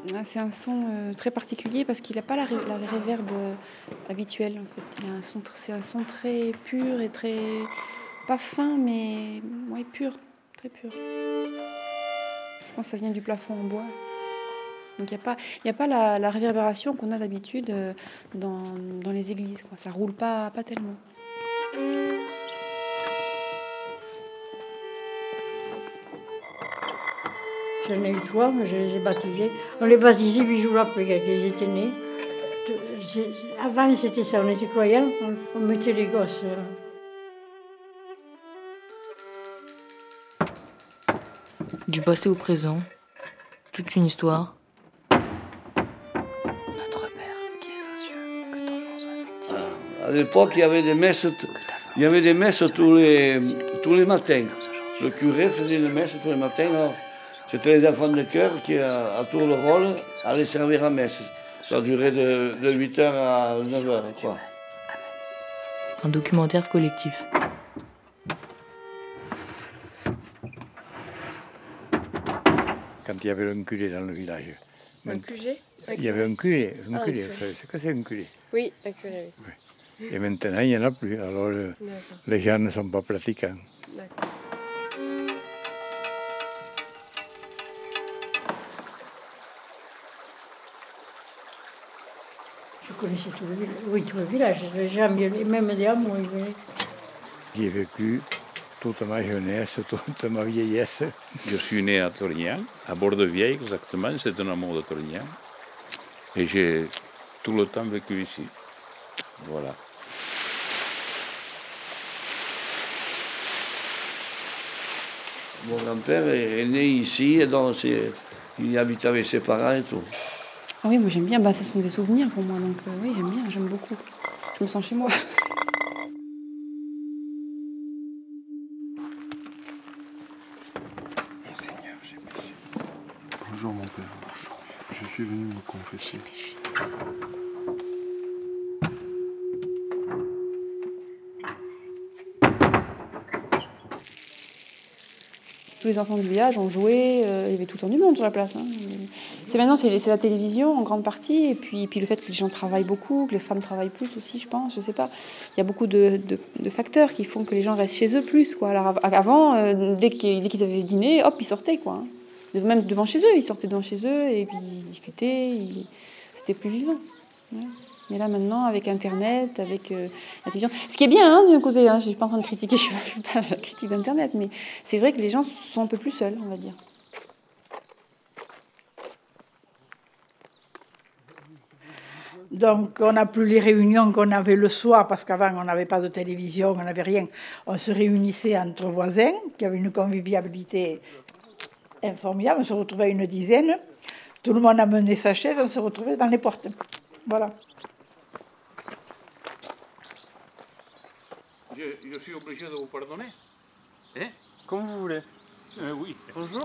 C'est un son très particulier parce qu'il n'a pas la réverb habituelle en fait. C'est un son très pur et très pas fin mais ouais, pur, très pur. Je pense que ça vient du plafond en bois. Donc il y a pas la réverbération qu'on a d'habitude dans les églises, quoi. Ça roule pas tellement. J'en ai eu 3, mais je les ai baptisés. On les baptisait 8 jours après qu'ils étaient nés. Avant, c'était ça, on était croyants, on mettait les gosses. Du passé au présent, toute une histoire. Notre Père qui es aux cieux, que ton nom soit sanctifié. À l'époque, il y avait des messes tous les matins. Le curé faisait une messe tous les matins. Alors, c'était les enfants de chœur qui, à tour de rôle, allaient servir à messe. Ça durait de 8h à 9h, quoi. Un documentaire collectif. Quand il y avait un curé dans le village. Un curé? Il y avait un curé. C'est que c'est un curé. Oui, un curé, oui. Oui. Et maintenant, il n'y en a plus. Alors, les gens ne sont pas pratiquants. D'accord. Je connaissais tout le village. Les gens, même des hommes, ils venaient. J'ai vécu toute ma jeunesse, toute ma vieillesse. Je suis né à Torignan, à Bordeaux-Vieille exactement, c'est un amour de Torignan. Et j'ai tout le temps vécu ici. Voilà. Mon grand-père est né ici, et donc il habite avec ses parents et tout. Ah oui, moi j'aime bien, ce sont des souvenirs pour moi, donc oui, j'aime beaucoup. Je me sens chez moi. Mon Seigneur, j'ai péché. Bonjour mon père, je suis venu me confesser. Tous les enfants du village ont joué, il y avait tout le temps du monde sur la place. Hein. Maintenant, c'est la télévision en grande partie, et puis le fait que les gens travaillent beaucoup, que les femmes travaillent plus aussi, je pense, je sais pas. Il y a beaucoup de facteurs qui font que les gens restent chez eux plus, quoi. Alors avant, dès qu'ils avaient dîné, hop, ils sortaient, quoi. Hein. Même devant chez eux, ils sortaient devant chez eux, et puis ils discutaient, c'était plus vivant. Ouais. Mais là, maintenant, avec Internet, avec la télévision... Ce qui est bien, hein, d'un côté, hein, je ne suis pas en train de critiquer, je ne suis pas la critique d'Internet, mais c'est vrai que les gens sont un peu plus seuls, on va dire. Donc, on n'a plus les réunions qu'on avait le soir, parce qu'avant, on n'avait pas de télévision, on n'avait rien. On se réunissait entre voisins, qui avaient une convivialité informidable. On se retrouvait à une dizaine. Tout le monde amenait sa chaise, on se retrouvait dans les portes. Voilà. Je suis obligé de vous pardonner. Hein? Comme vous voulez. Oui. Bonjour.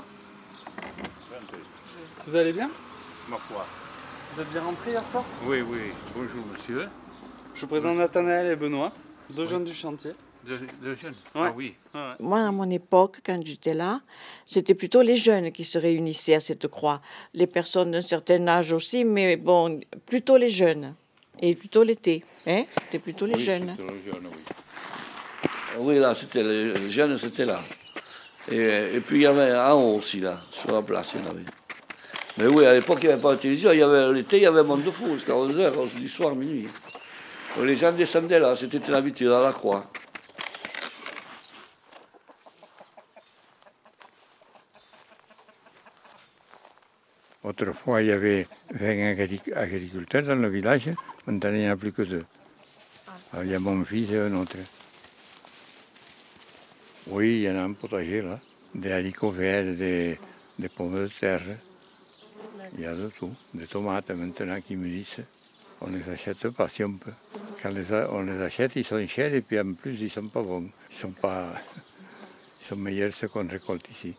Vous allez bien? Ma foi. Vous êtes bien rentrés hier soir? Oui. Bonjour, monsieur. Je vous présente Nathanaël et Benoît, deux jeunes du chantier. Deux jeunes? Ouais. Ah oui. Ouais. Moi, à mon époque, quand j'étais là, c'était plutôt les jeunes qui se réunissaient à cette croix. Les personnes d'un certain âge aussi, mais bon, plutôt les jeunes. Et plutôt l'été. Hein? C'était plutôt les jeunes. C'était les jeunes, oui. Oui, là, c'était les jeunes, c'était là. Et puis il y avait en haut aussi, là, sur la place, il y en avait. Mais oui, à l'époque, il n'y avait pas de télévision. L'été, il y avait un monde de fou, jusqu'à 11h, du soir, minuit. Les gens descendaient là, c'était une habitude à la croix. Autrefois, il y avait 20 agriculteurs dans le village. Maintenant, il n'y en a plus que 2. Alors, il y a mon fils et un autre. Oui, il y en a un potager là. Des haricots verts, des pommes de terre. Il y a de tout. Des tomates maintenant qui mûrissent. On ne les achète pas si on peut. Quand on les achète, ils sont chers et puis en plus, ils ne sont pas bons. Ils sont meilleurs ceux qu'on récolte ici.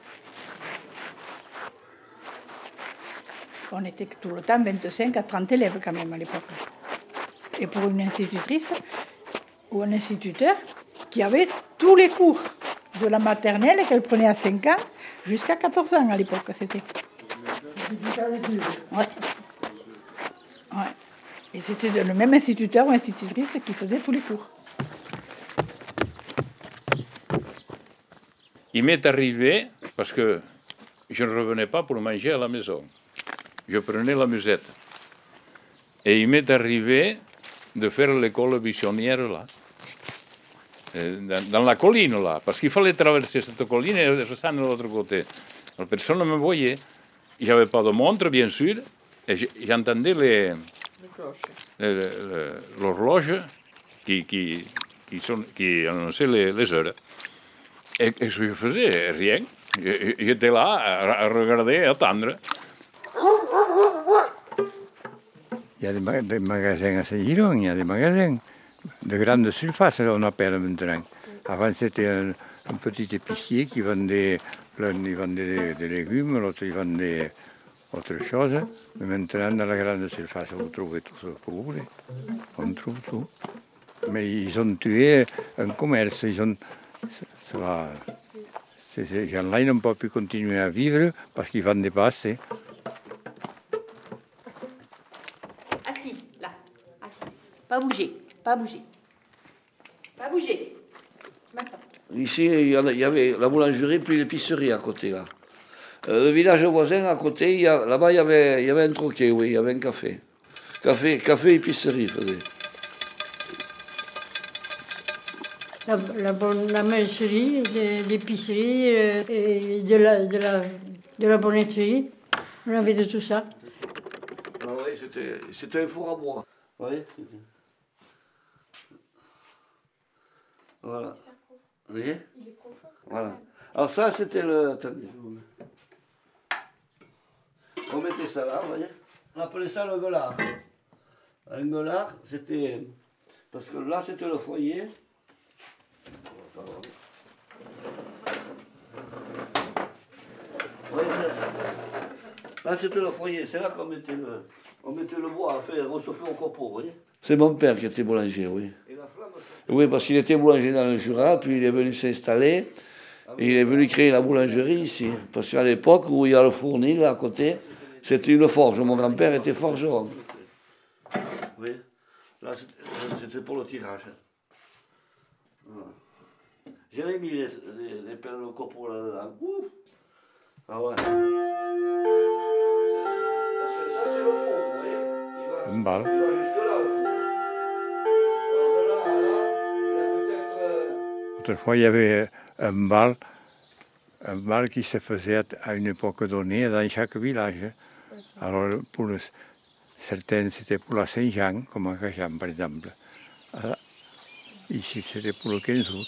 On était tout le temps 25 à 30 élèves quand même à l'époque. Et pour une institutrice ou un instituteur qui avait tous les cours de la maternelle qu'elle prenait à 5 ans jusqu'à 14 ans à l'époque. C'était Ouais. Ouais. Et c'était le même instituteur ou institutrice qui faisait tous les cours. Il m'est arrivé, parce que je ne revenais pas pour manger à la maison. Je prenais la musette. Et il m'est arrivé de faire l'école buissonnière là. Dans la colline là. Parce qu'il fallait traverser cette colline et rester de l'autre côté. Alors, personne ne me voyait. Il n'y avait pas de montre, bien sûr. Et j'entendais l'horloge qui annonçait les heures. Et je faisais rien. J'étais là à regarder, à attendre. Il y a des magasins à Saint-Giron, il y a des magasins de grande surface, on appelle maintenant. Avant, c'était un petit épicier qui vendait, l'un il vendait des légumes, l'autre il vendait autre chose. Mais maintenant, dans la grande surface, vous trouvez tout ce que vous voulez. On trouve tout. Mais ils ont tué un commerce, ces gens-là, ils n'ont pas pu continuer à vivre parce qu'ils vendaient pas assez. Assis, là. Assis. Pas bouger, pas bouger. Pas bouger. Maintenant. Ici, il y avait la boulangerie puis l'épicerie à côté, là. Le village voisin à côté, là-bas, il y avait un troquet, oui, il y avait un café. Café épicerie, faisait. La mercerie, l'épicerie et de la bonnetterie. On avait de tout ça. Ah oui, c'était un four à bois. Oui, voilà. Vous voyez? Voilà. Alors ça, c'était le... Attendez. On mettait ça là, vous voyez? On appelait ça le gueulard. Un gueulard, c'était... Parce que là, c'était le foyer. Ouais, là, c'était le foyer. C'est là qu'on mettait le bois à faire réchauffer au copeau, vous voyez? C'est mon père qui était boulanger, oui. Oui, parce qu'il était boulanger dans le Jura, puis il est venu s'installer. Et il est venu créer la boulangerie ici. Parce qu'à l'époque où il y a le fournil là à côté, c'était une forge. Mon grand-père était forgeron. Oui. Là, c'était pour le tirage. Voilà. J'ai mis les pelles de copeaux là-dedans. Ah ouais. Parce que ça, c'est le four, vous voyez? Il va jusque là, le four. Alors de là, il y a peut-être... Autrefois, il y avait un bal qui se faisait à une époque donnée dans chaque village. Alors, pour certains, c'était pour la Saint-Jean, comme à Cajam, par exemple. Ici, c'était pour le 15 août.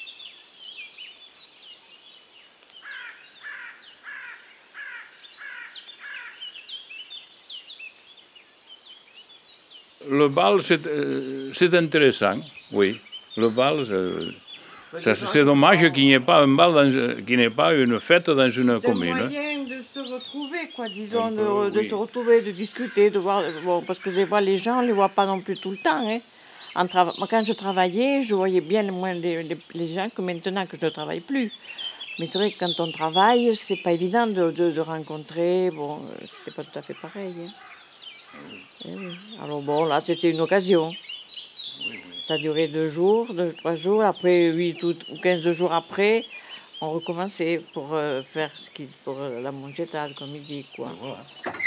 Le bal, c'est intéressant, oui. Le bal, c'est dommage qu'il n'y ait pas un bal, qu'il n'y ait pas une fête dans une commune. C'est un moyen de se retrouver, quoi, disons, de se retrouver, de discuter, de voir. Bon, parce que les gens, on ne les voit pas non plus tout le temps. Hein. Quand je travaillais, je voyais bien moins les gens que maintenant que je ne travaille plus. Mais c'est vrai que quand on travaille, c'est pas évident de rencontrer. Bon, c'est pas tout à fait pareil. Hein. Alors bon, là, c'était une occasion. Ça a duré 2 jours, 3 jours. Après, 8 ou 15 jours après, on recommençait pour faire pour la mongetade, comme il dit, quoi. Voilà.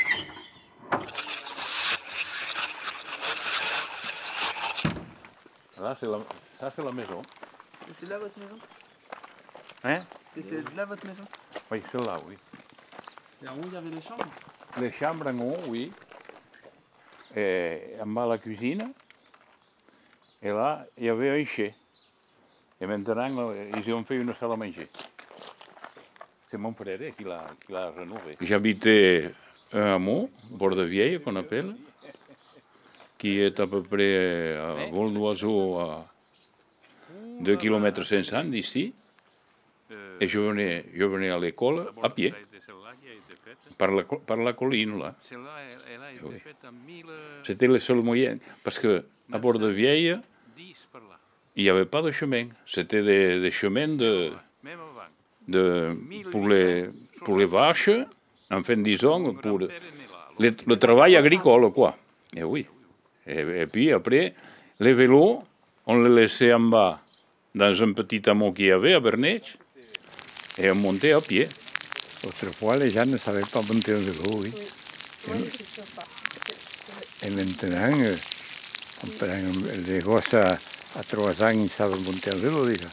Là, c'est la maison. C'est là votre maison? Hein? C'est là votre maison? Oui, c'est là, oui. Et en haut, il y avait les chambres? Les chambres en haut, oui. Et en bas, la cuisine. Et là, il y avait un chai. Et maintenant, ils ont fait une salle à manger. C'est mon frère qui l'a rénové. J'habitais un hameau, Bordevieille, qu'on appelle, qui est à peu près à vol d'oiseau à 2 km 500 d'ici. Et je venais à l'école à pied, par la colline là. Oui. C'était le seul moyen, parce qu'à Bordevieille, il n'y avait pas de chemin. C'était des chemins pour les vaches, enfin disons, pour le travail agricole, quoi. Et oui. Et puis après, les vélos, on les laissait en bas dans un petit hameau qu'il y avait à Bernèche et on montait à pied. Autrefois, les gens ne savaient pas monter en vélo, oui. Et maintenant, les gosses à 3 ans, ils savent monter en vélo déjà.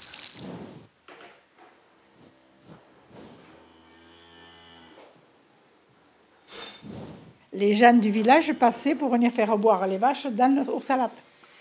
Les gens du village passaient pour venir faire boire les vaches aux salades.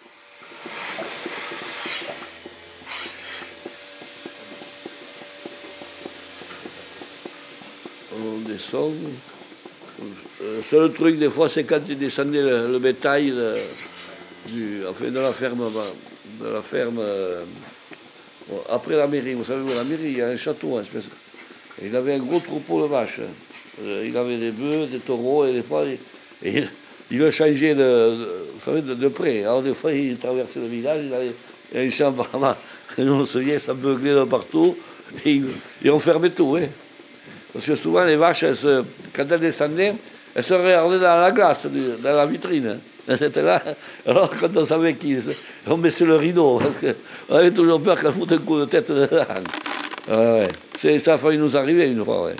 On descend. Le seul truc, des fois, c'est quand ils descendaient le bétail de la ferme après la mairie. Vous savez où la mairie, il y a un château, espèce. Et il avait un gros troupeau de vaches. Il avait des bœufs, des taureaux, et des fois, il le changeait de près. Alors des fois, il traversait le village, il avait un champ par là. Et nous, on se disait, ça beuglait de partout, et on fermait tout. Hein. Parce que souvent, les vaches, quand elles descendaient, elles se regardaient dans la glace, dans la vitrine. Elles étaient là. Alors, quand on savait on baissait le rideau, parce qu'on avait toujours peur qu'elles foutent un coup de tête dedans. Ouais. Ça a failli nous arriver une fois. Ouais.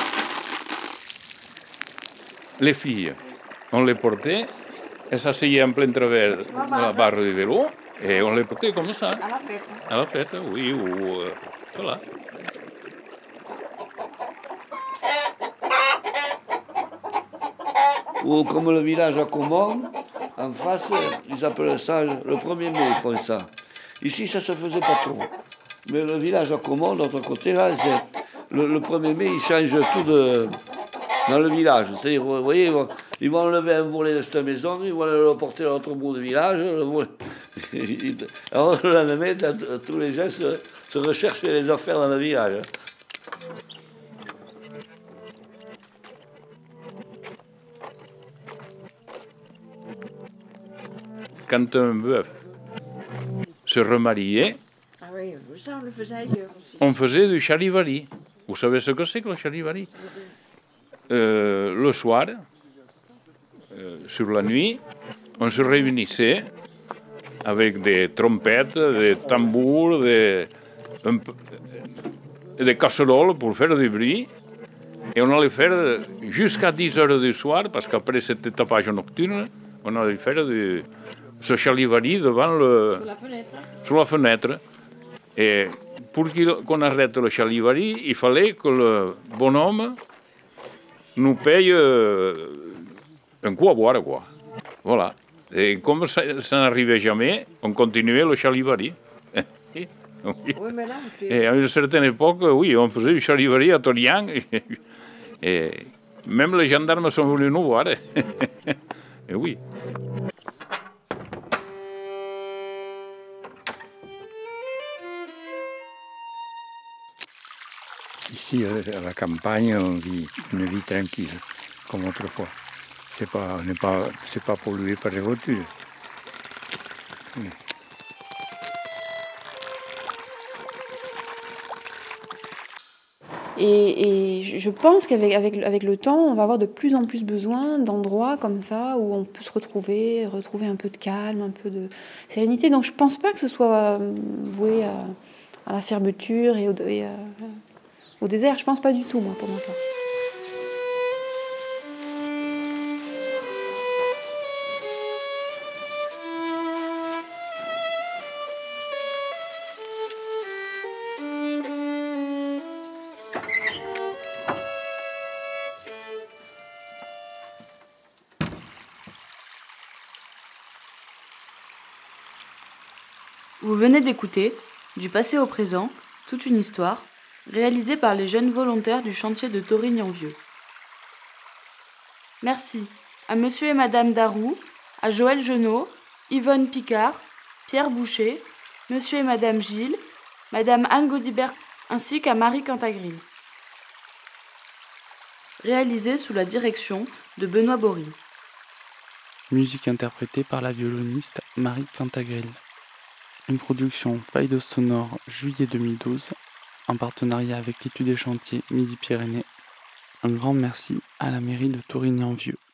Les filles, on les portait, elles s'asseyaient en plein travers de la barre du vélo, et on les portait comme ça. À la fête. À la fête, oui, ou voilà. Ou comme le village à Comont, en face, ils appellent ça le 1er mai, ils font ça. Ici, ça ne se faisait pas trop. Mais le village à Comont, de l'autre côté, là, le 1er mai, ils changent tout dans le village. C'est-à-dire, vous voyez, ils vont enlever un volet de cette maison, ils vont le porter à l'autre bout du village. Alors, le lendemain, tous les gens se recherchent les affaires dans le village. Quand un bœuf se remariait, Ça, on le faisait ailleurs aussi. On faisait du charivari. Vous savez ce que c'est que le charivari? Le soir, sur la nuit, on se réunissait avec des trompettes, des tambours, des casseroles pour faire du bruit. Et on allait faire jusqu'à 10 heures du soir, parce qu'après c'était tapage nocturne, on allait faire ce charivari sur la fenêtre. Et pour qu'on arrête le charivari, il fallait que le bonhomme nous paye un coup à boire, quoi. Voilà. Et comme ça n'arrivait jamais, on continuait le charivari. Et à une certaine époque, oui, on faisait du charivari à Torian. Et même les gendarmes sont venus nous voir. Et oui. Ici, à la campagne, on vit une vie tranquille, comme autrefois. C'est pas pollué par les voitures. Oui. Et je pense qu'avec le temps, on va avoir de plus en plus besoin d'endroits comme ça où on peut se retrouver un peu de calme, un peu de sérénité. Donc je pense pas que ce soit voué à la fermeture et au désert. Je pense pas du tout, moi, pour ma part. Vous venez d'écouter, du passé au présent, toute une histoire, réalisée par les jeunes volontaires du chantier de Torignan-Vieux. Merci à Monsieur et Madame Darroux, à Joël Genot, Yvonne Picard, Pierre Boucher, Monsieur et Madame Gilles, Madame Anne Gaudibert, ainsi qu'à Marie Cantagril. Réalisé sous la direction de Benoît Bory. Musique interprétée par la violoniste Marie Cantagril. Une production Faydos Sonore juillet 2012 en partenariat avec Études et Chantiers Midi-Pyrénées. Un grand merci à la mairie de Tourignan-Vieux.